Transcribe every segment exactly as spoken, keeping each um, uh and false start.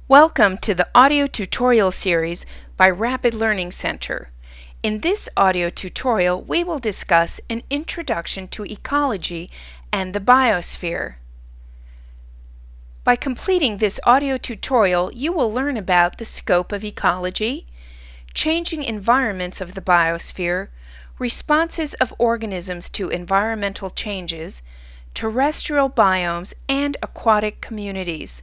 Welcome to the audio tutorial series by Rapid Learning Center. In this audio tutorial, we will discuss an introduction to ecology and the biosphere. By completing this audio tutorial, you will learn about the scope of ecology, changing environments of the biosphere, responses of organisms to environmental changes, terrestrial biomes, and aquatic communities.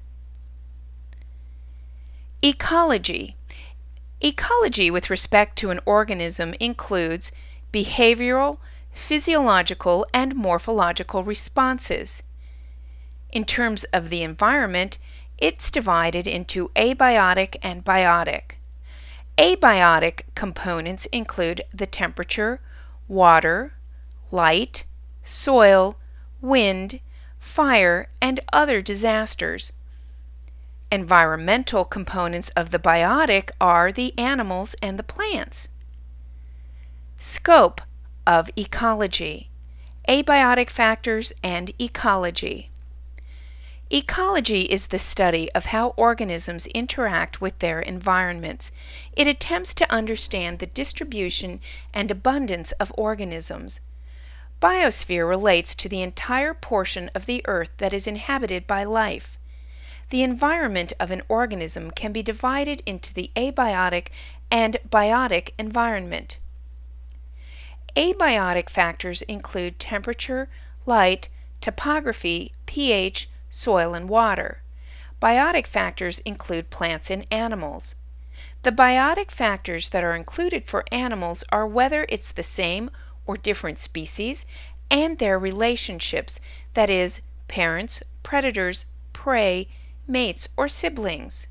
Ecology. Ecology with respect to an organism includes behavioral, physiological, and morphological responses. In terms of the environment, it's divided into abiotic and biotic. Abiotic components include the temperature, water, light, soil, wind, fire, and other disasters. Environmental components of the biotic are the animals and the plants. Scope of ecology, abiotic factors, and ecology. Ecology is the study of how organisms interact with their environments. It attempts to understand the distribution and abundance of organisms. Biosphere relates to the entire portion of the earth that is inhabited by life. The environment of an organism can be divided into the abiotic and biotic environment. Abiotic factors include temperature, light, topography, pH, soil, and water. Biotic factors include plants and animals. The biotic factors that are included for animals are whether it's the same or different species and their relationships, that is, parents, predators, prey, mates, or siblings.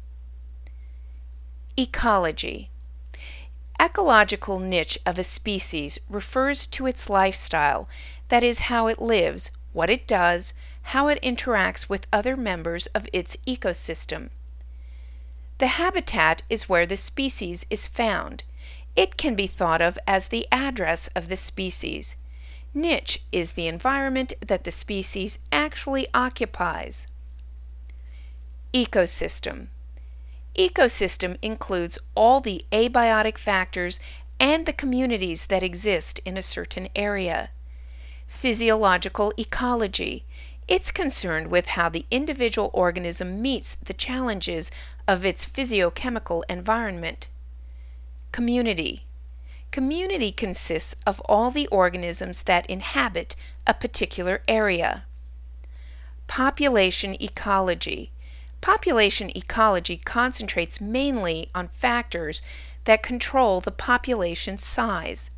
Ecology. Ecological niche of a species refers to its lifestyle, that is, how it lives, what it does, how it interacts with other members of its ecosystem. The habitat is where the species is found. It can be thought of as the address of the species. Niche is the environment that the species actually occupies. Ecosystem. Ecosystem includes all the abiotic factors and the communities that exist in a certain area. Physiological ecology. It's concerned with how the individual organism meets the challenges of its physiochemical environment. Community. Community consists of all the organisms that inhabit a particular area. Population ecology. Population ecology concentrates mainly on factors that control the population size.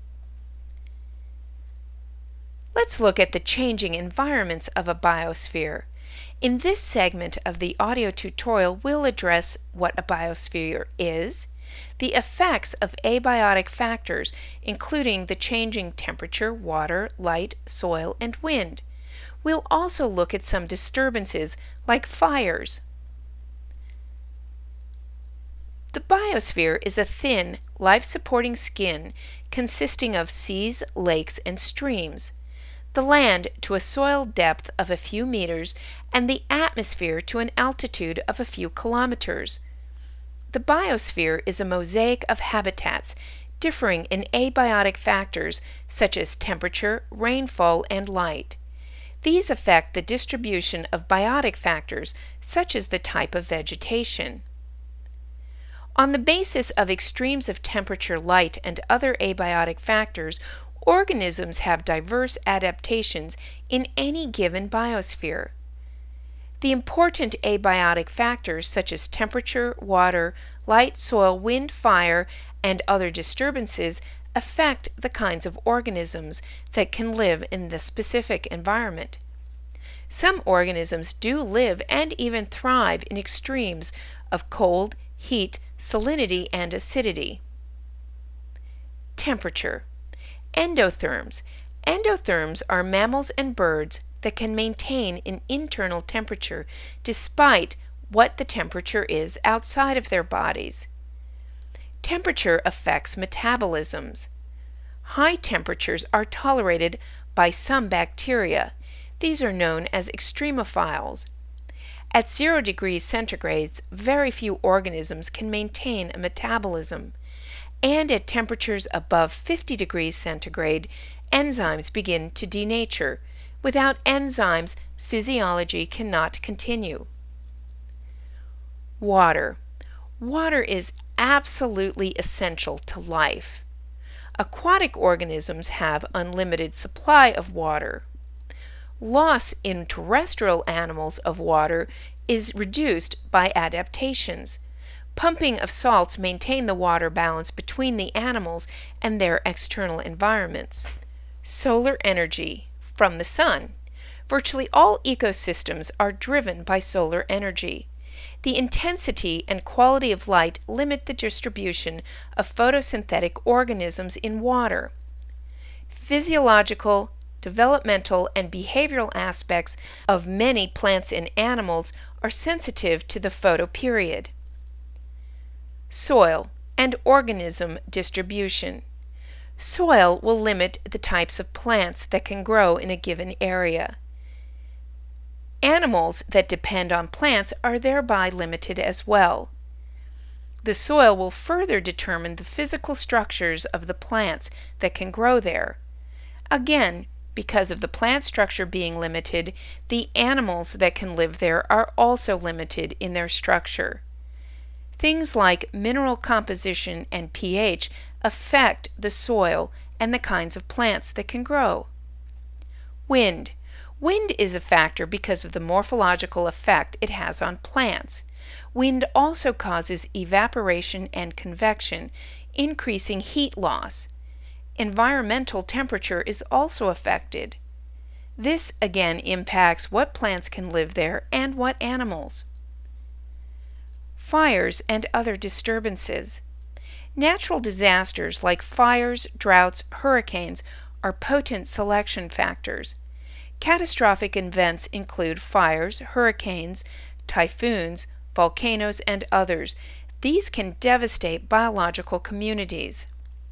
Let's look at the changing environments of a biosphere. In this segment of the audio tutorial, we'll address what a biosphere is, the effects of abiotic factors, including the changing temperature, water, light, soil, and wind. We'll also look at some disturbances like fires. The biosphere is a thin, life-supporting skin consisting of seas, lakes, and streams, the land to a soil depth of a few meters, and the atmosphere to an altitude of a few kilometers. The biosphere is a mosaic of habitats differing in abiotic factors such as temperature, rainfall, and light. These affect the distribution of biotic factors, such as the type of vegetation. On the basis of extremes of temperature, light, and other abiotic factors, organisms have diverse adaptations in any given biosphere. The important abiotic factors such as temperature, water, light, soil, wind, fire, and other disturbances affect the kinds of organisms that can live in the specific environment. Some organisms do live and even thrive in extremes of cold, heat, salinity, and acidity. Temperature. Endotherms. Endotherms are mammals and birds that can maintain an internal temperature despite what the temperature is outside of their bodies. Temperature affects metabolisms. High temperatures are tolerated by some bacteria. These are known as extremophiles. At zero degrees centigrade, very few organisms can maintain a metabolism, and at temperatures above fifty degrees centigrade, enzymes begin to denature. Without enzymes, physiology cannot continue. Water. Water is absolutely essential to life. Aquatic organisms have unlimited supply of water. Loss in terrestrial animals of water is reduced by adaptations. Pumping of salts maintain the water balance between the animals and their external environments. Solar energy from the sun. Virtually all ecosystems are driven by solar energy. The intensity and quality of light limit the distribution of photosynthetic organisms in water. Physiological, developmental, and behavioral aspects of many plants and animals are sensitive to the photoperiod. Soil and organism distribution. Soil will limit the types of plants that can grow in a given area. Animals that depend on plants are thereby limited as well. The soil will further determine the physical structures of the plants that can grow there. Again, because of the plant structure being limited, the animals that can live there are also limited in their structure. Things like mineral composition and pH affect the soil and the kinds of plants that can grow. Wind. Wind is a factor because of the morphological effect it has on plants. Wind also causes evaporation and convection, increasing heat loss. Environmental temperature is also affected. This again impacts what plants can live there and what animals. Fires and other disturbances. Natural disasters like fires, droughts, hurricanes are potent selection factors. Catastrophic events include fires, hurricanes, typhoons, volcanoes, and others. These can devastate biological communities.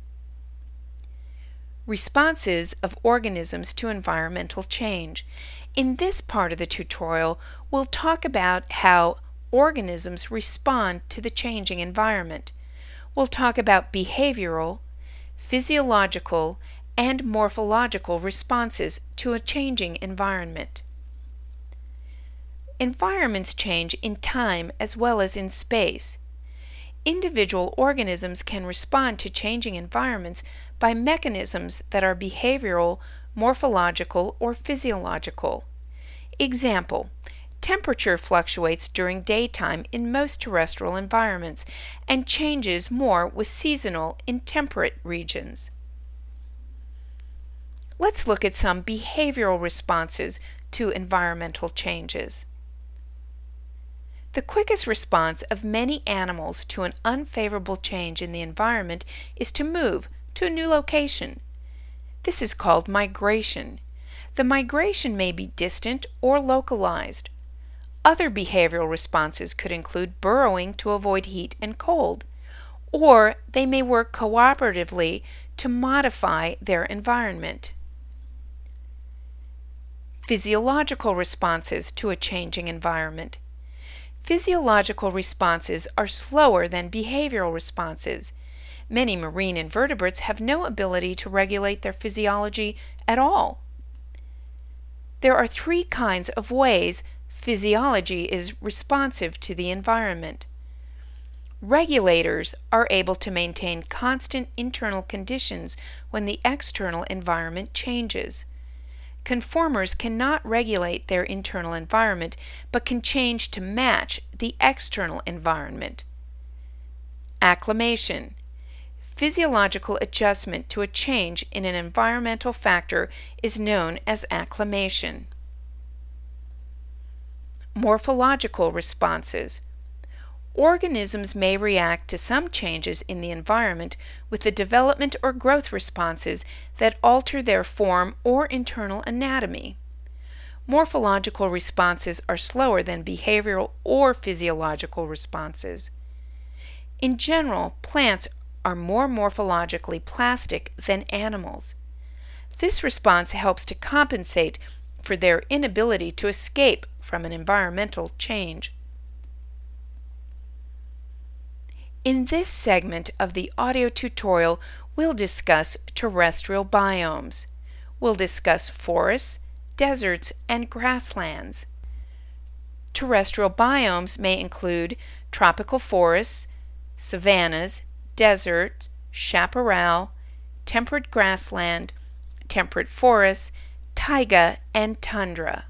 Responses of organisms to environmental change. In this part of the tutorial, we'll talk about how organisms respond to the changing environment. We'll talk about behavioral, physiological, and morphological responses to a changing environment. Environments change in time as well as in space. Individual organisms can respond to changing environments by mechanisms that are behavioral, morphological, or physiological. Example: temperature fluctuates during daytime in most terrestrial environments and changes more with seasonal in temperate regions. Let's look at some behavioral responses to environmental changes. The quickest response of many animals to an unfavorable change in the environment is to move to a new location. This is called migration. The migration may be distant or localized. Other behavioral responses could include burrowing to avoid heat and cold, or they may work cooperatively to modify their environment. Physiological responses to a changing environment. Physiological responses are slower than behavioral responses. Many marine invertebrates have no ability to regulate their physiology at all. There are three kinds of ways physiology is responsive to the environment. Regulators are able to maintain constant internal conditions when the external environment changes. Conformers cannot regulate their internal environment, but can change to match the external environment. Acclimation. Physiological adjustment to a change in an environmental factor is known as acclimation. Morphological responses. Organisms may react to some changes in the environment with the development or growth responses that alter their form or internal anatomy. Morphological responses are slower than behavioral or physiological responses. In general, plants are more morphologically plastic than animals. This response helps to compensate for their inability to escape from an environmental change. In this segment of the audio tutorial, we'll discuss terrestrial biomes. We'll discuss forests, deserts, and grasslands. Terrestrial biomes may include tropical forests, savannas, deserts, chaparral, temperate grassland, temperate forests, taiga, and tundra.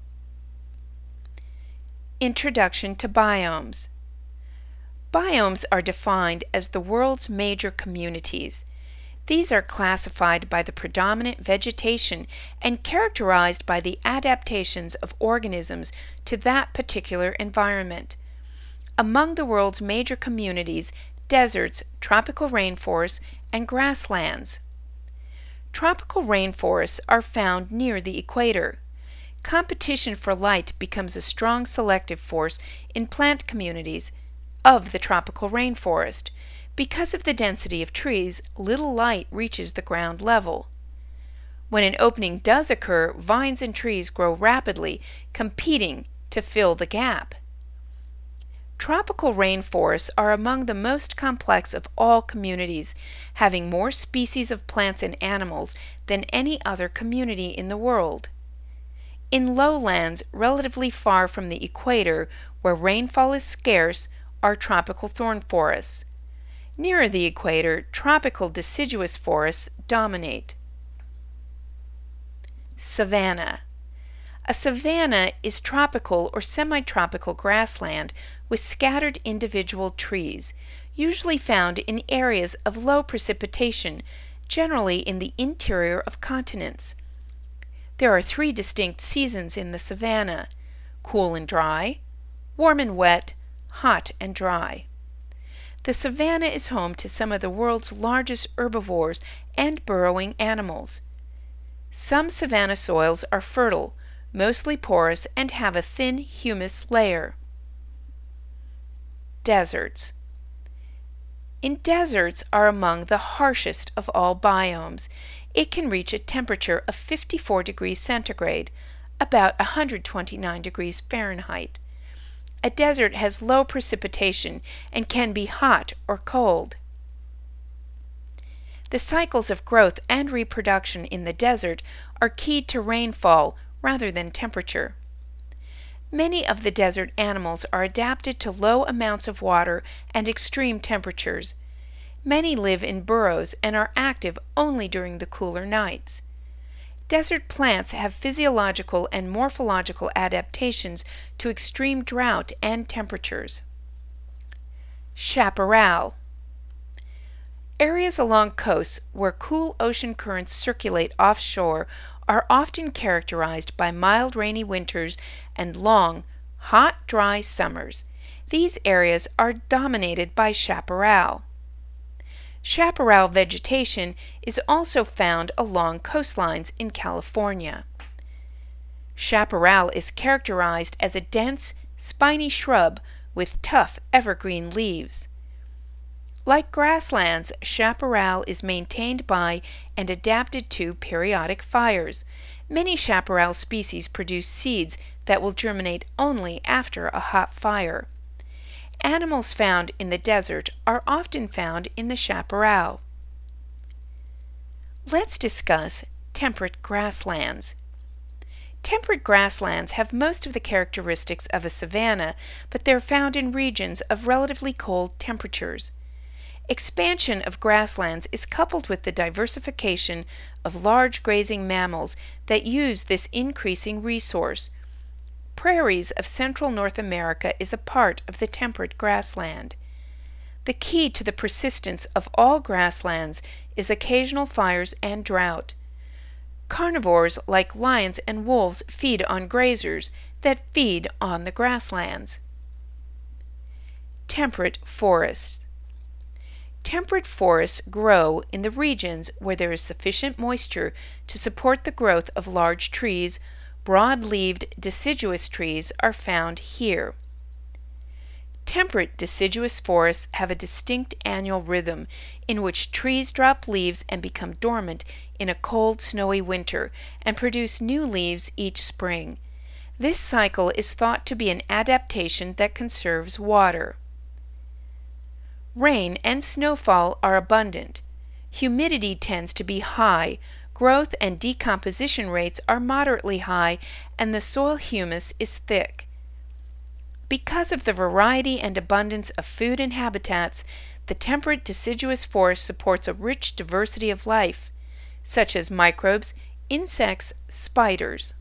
Introduction to biomes. Biomes are defined as the world's major communities. These are classified by the predominant vegetation and characterized by the adaptations of organisms to that particular environment. Among the world's major communities, deserts, tropical rainforests, and grasslands. Tropical rainforests are found near the equator. Competition for light becomes a strong selective force in plant communities of the tropical rainforest. Because of the density of trees, little light reaches the ground level. When an opening does occur, vines and trees grow rapidly, competing to fill the gap. Tropical rainforests are among the most complex of all communities, having more species of plants and animals than any other community in the world. In lowlands relatively far from the equator, where rainfall is scarce, are tropical thorn forests. Nearer the equator, tropical deciduous forests dominate. Savanna. A savanna is tropical or semi-tropical grassland with scattered individual trees, usually found in areas of low precipitation, generally in the interior of continents. There are three distinct seasons in the savanna: cool and dry, warm and wet, hot and dry. The savanna is home to some of the world's largest herbivores and burrowing animals. Some savanna soils are fertile, mostly porous, and have a thin humus layer. Deserts. In deserts are among the harshest of all biomes. It can reach a temperature of fifty-four degrees centigrade, about one hundred twenty-nine degrees Fahrenheit. A desert has low precipitation and can be hot or cold. The cycles of growth and reproduction in the desert are keyed to rainfall rather than temperature. Many of the desert animals are adapted to low amounts of water and extreme temperatures. Many live in burrows and are active only during the cooler nights. Desert plants have physiological and morphological adaptations to extreme drought and temperatures. Chaparral. Areas along coasts where cool ocean currents circulate offshore are often characterized by mild rainy winters and long, hot, dry summers. These areas are dominated by chaparral. Chaparral vegetation is also found along coastlines in California. Chaparral is characterized as a dense, spiny shrub with tough evergreen leaves. Like grasslands, chaparral is maintained by and adapted to periodic fires. Many chaparral species produce seeds that will germinate only after a hot fire. Animals found in the desert are often found in the chaparral. Let's discuss temperate grasslands. Temperate grasslands have most of the characteristics of a savanna, but they're found in regions of relatively cold temperatures. Expansion of grasslands is coupled with the diversification of large grazing mammals that use this increasing resource. Prairies of central North America is a part of the temperate grassland. The key to the persistence of all grasslands is occasional fires and drought. Carnivores like lions and wolves feed on grazers that feed on the grasslands. Temperate forests. Temperate forests grow in the regions where there is sufficient moisture to support the growth of large trees. Broad-leaved deciduous trees are found here. Temperate deciduous forests have a distinct annual rhythm in which trees drop leaves and become dormant in a cold, snowy winter and produce new leaves each spring. This cycle is thought to be an adaptation that conserves water. Rain and snowfall are abundant. Humidity tends to be high, growth and decomposition rates are moderately high, and the soil humus is thick. Because of the variety and abundance of food and habitats, the temperate deciduous forest supports a rich diversity of life, such as microbes, insects, spiders.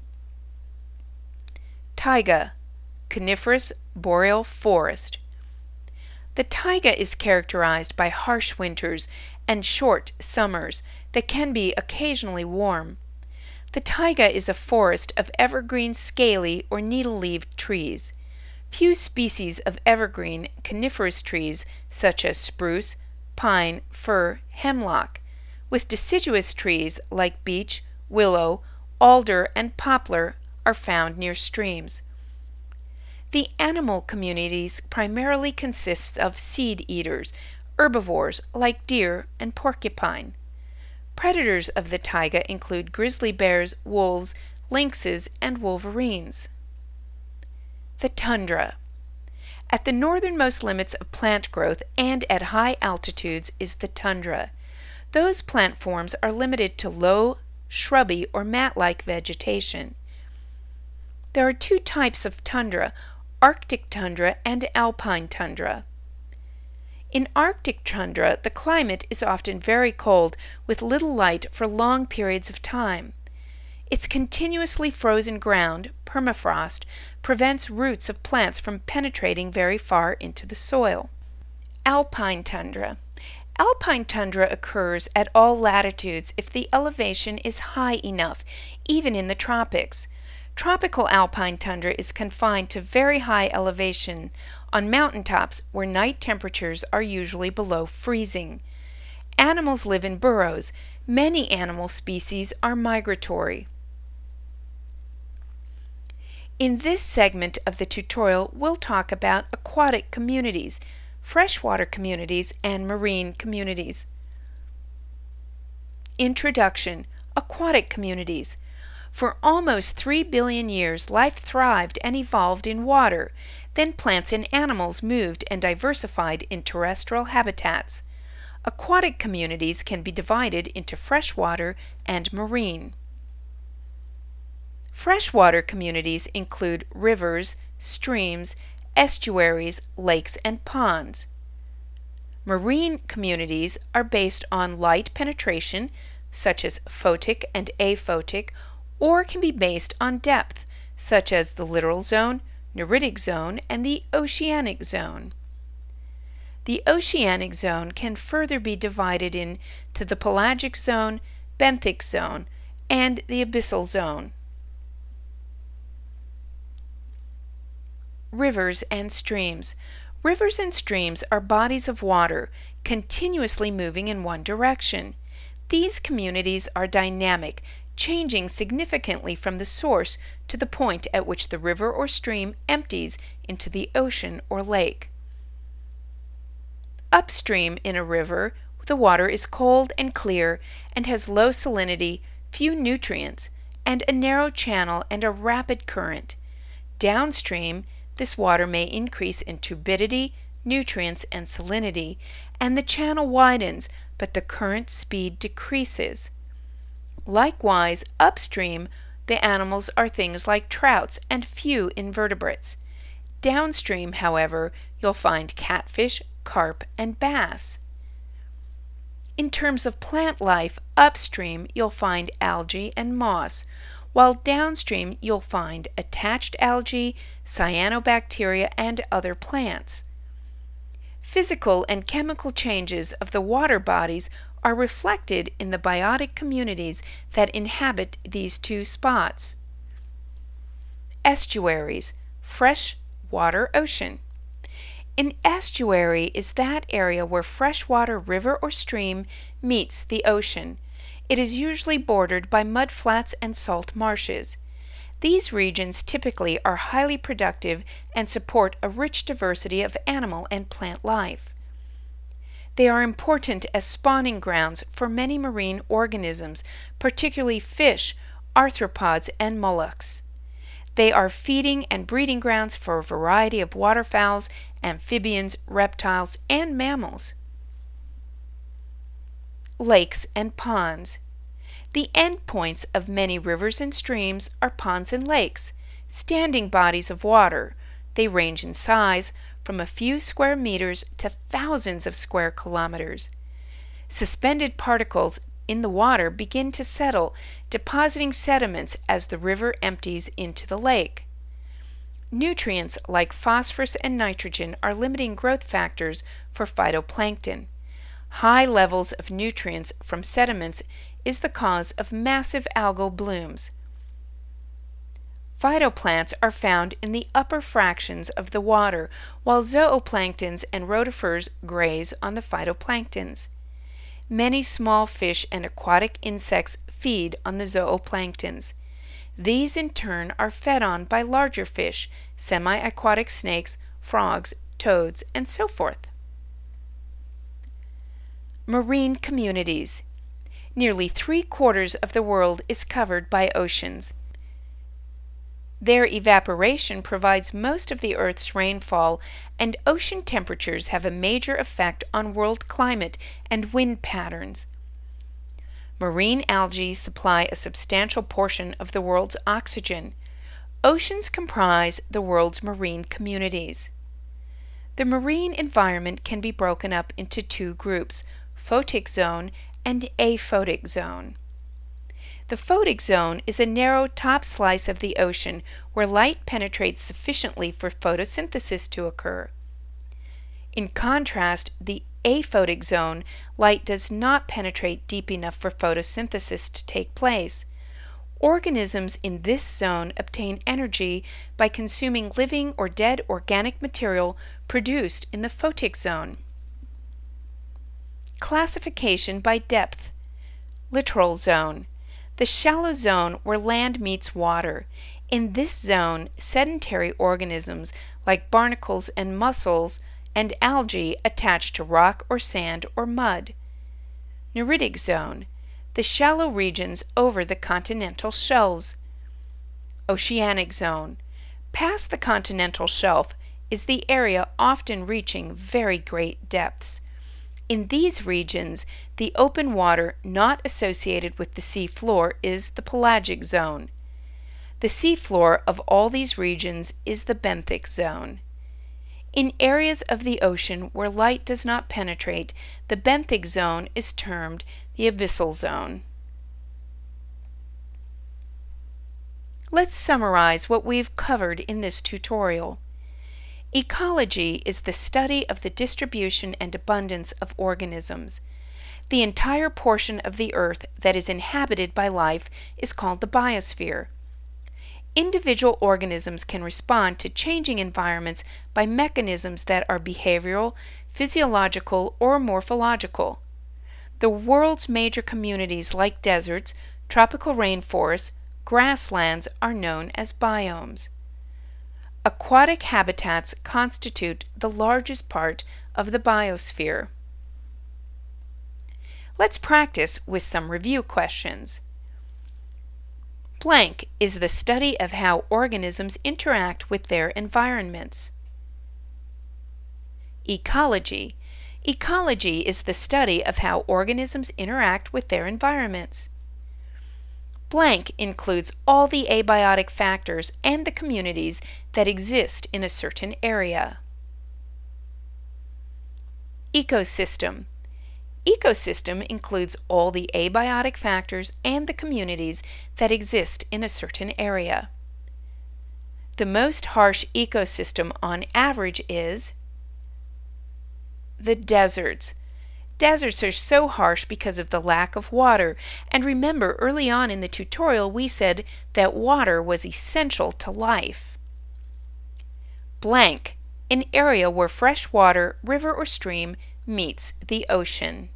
Taiga, coniferous boreal forest. The taiga is characterized by harsh winters and short summers that can be occasionally warm. The taiga is a forest of evergreen scaly or needle-leaved trees. Few species of evergreen coniferous trees such as spruce, pine, fir, hemlock, with deciduous trees like beech, willow, alder, and poplar are found near streams. The animal communities primarily consist of seed eaters, herbivores like deer and porcupine. Predators of the taiga include grizzly bears, wolves, lynxes, and wolverines. The tundra. At the northernmost limits of plant growth and at high altitudes is the tundra. Those plant forms are limited to low, shrubby, or mat-like vegetation. There are two types of tundra, Arctic tundra and alpine tundra. In Arctic tundra, the climate is often very cold with little light for long periods of time. Its continuously frozen ground, permafrost, prevents roots of plants from penetrating very far into the soil. Alpine tundra. Alpine tundra occurs at all latitudes if the elevation is high enough, even in the tropics. Tropical alpine tundra is confined to very high elevation on mountaintops where night temperatures are usually below freezing. Animals live in burrows. Many animal species are migratory. In this segment of the tutorial, we'll talk about aquatic communities, freshwater communities, and marine communities. Introduction: Aquatic communities. For almost three billion years, life thrived and evolved in water. Then plants and animals moved and diversified in terrestrial habitats. Aquatic communities can be divided into freshwater and marine. Freshwater communities include rivers, streams, estuaries, lakes, and ponds. Marine communities are based on light penetration, such as photic and aphotic, or can be based on depth, such as the littoral zone, neritic zone, and the oceanic zone. The oceanic zone can further be divided into the pelagic zone, benthic zone, and the abyssal zone. Rivers and streams. Rivers and streams are bodies of water continuously moving in one direction. These communities are dynamic, changing significantly from the source to the point at which the river or stream empties into the ocean or lake. Upstream in a river, the water is cold and clear and has low salinity, few nutrients, and a narrow channel and a rapid current. Downstream, this water may increase in turbidity, nutrients, and salinity, and the channel widens, but the current speed decreases. Likewise, upstream, the animals are things like trouts and few invertebrates. Downstream, however, you'll find catfish, carp, and bass. In terms of plant life, upstream you'll find algae and moss, while downstream you'll find attached algae, cyanobacteria, and other plants. Physical and chemical changes of the water bodies are reflected in the biotic communities that inhabit these two spots. Estuaries, fresh water ocean. An estuary is that area where freshwater river or stream meets the ocean. It is usually bordered by mudflats and salt marshes. These regions typically are highly productive and support a rich diversity of animal and plant life. They are important as spawning grounds for many marine organisms, particularly fish, arthropods, and mollusks. They are feeding and breeding grounds for a variety of waterfowls, amphibians, reptiles, and mammals. Lakes and ponds. The endpoints of many rivers and streams are ponds and lakes, standing bodies of water. They range in size from a few square meters to thousands of square kilometers. Suspended particles in the water begin to settle, depositing sediments as the river empties into the lake. Nutrients like phosphorus and nitrogen are limiting growth factors for phytoplankton. High levels of nutrients from sediments is the cause of massive algal blooms. Phytoplants are found in the upper fractions of the water, while zooplanktons and rotifers graze on the phytoplanktons. Many small fish and aquatic insects feed on the zooplanktons. These in turn are fed on by larger fish, semi-aquatic snakes, frogs, toads, and so forth. Marine communities. Nearly three-quarters of the world is covered by oceans. Their evaporation provides most of the Earth's rainfall, and ocean temperatures have a major effect on world climate and wind patterns. Marine algae supply a substantial portion of the world's oxygen. Oceans comprise the world's marine communities. The marine environment can be broken up into two groups, photic zone and aphotic zone. The photic zone is a narrow top slice of the ocean where light penetrates sufficiently for photosynthesis to occur. In contrast, the aphotic zone, light does not penetrate deep enough for photosynthesis to take place. Organisms in this zone obtain energy by consuming living or dead organic material produced in the photic zone. Classification by depth. Littoral zone. The shallow zone where land meets water. In this zone, sedentary organisms like barnacles and mussels and algae attach to rock or sand or mud. Neritic zone. The shallow regions over the continental shelves. Oceanic zone. Past the continental shelf is the area often reaching very great depths. In these regions, the open water not associated with the sea floor is the pelagic zone. The sea floor of all these regions is the benthic zone. In areas of the ocean where light does not penetrate, the benthic zone is termed the abyssal zone. Let's summarize what we've covered in this tutorial. Ecology is the study of the distribution and abundance of organisms. The entire portion of the earth that is inhabited by life is called the biosphere. Individual organisms can respond to changing environments by mechanisms that are behavioral, physiological, or morphological. The world's major communities like deserts, tropical rainforests, grasslands are known as biomes. Aquatic habitats constitute the largest part of the biosphere. Let's practice with some review questions. Blank is the study of how organisms interact with their environments. Ecology. Ecology is the study of how organisms interact with their environments. Blank includes all the abiotic factors and the communities that exist in a certain area. Ecosystem. Ecosystem includes all the abiotic factors and the communities that exist in a certain area. The most harsh ecosystem on average is the deserts. Deserts are so harsh because of the lack of water, and remember early on in the tutorial we said that water was essential to life. Blank, an area where fresh water, river or stream, meets the ocean.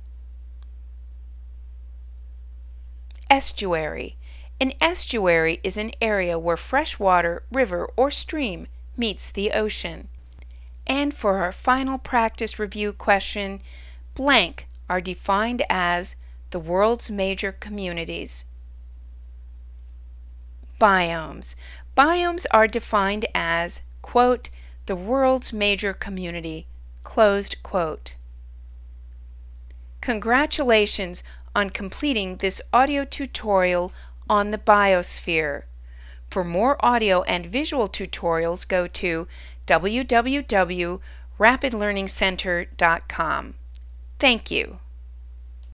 Estuary. An estuary is an area where fresh water, river or stream meets the ocean. And for our final practice review question, blank are defined as the world's major communities. Biomes. Biomes are defined as, quote, the world's major community, closed quote. Congratulations on completing this audio tutorial on the biosphere. For more audio and visual tutorials, go to w w w dot rapid learning center dot com. Thank you.